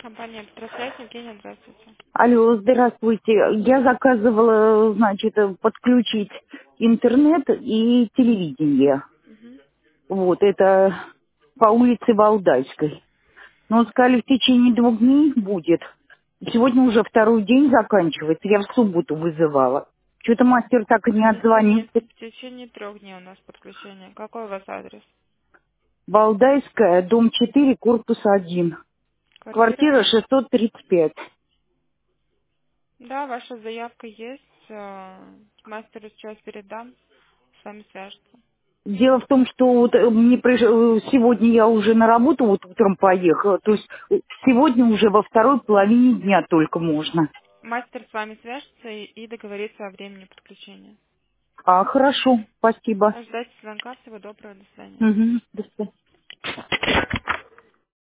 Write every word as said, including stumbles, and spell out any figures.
Компания «Петросвязь», Евгения, здравствуйте. Алло, здравствуйте. Я заказывала, значит, подключить интернет и телевидение. Мгм. Вот, это по улице Валдайской. Но сказали, в течение двух дней будет. Сегодня уже второй день заканчивается. Я в субботу вызывала. Что-то мастер так и не В течение, отзвонился. в течение трех дней у нас подключение. Какой у вас адрес? Валдайская, дом четыре, корпус один. Квартира? Квартира шестьсот тридцать пять. Да, ваша заявка есть. э, Мастеру сейчас передам. С вами свяжется. Дело в том, что вот э, мне приш- э, сегодня я уже на работу вот утром поехала, то есть э, сегодня уже во второй половине дня только можно. Мастер с вами свяжется и, и договорится о времени подключения. А, хорошо, спасибо. Ждать звонка. Всего доброго. До свидания. Мгм, до свидания.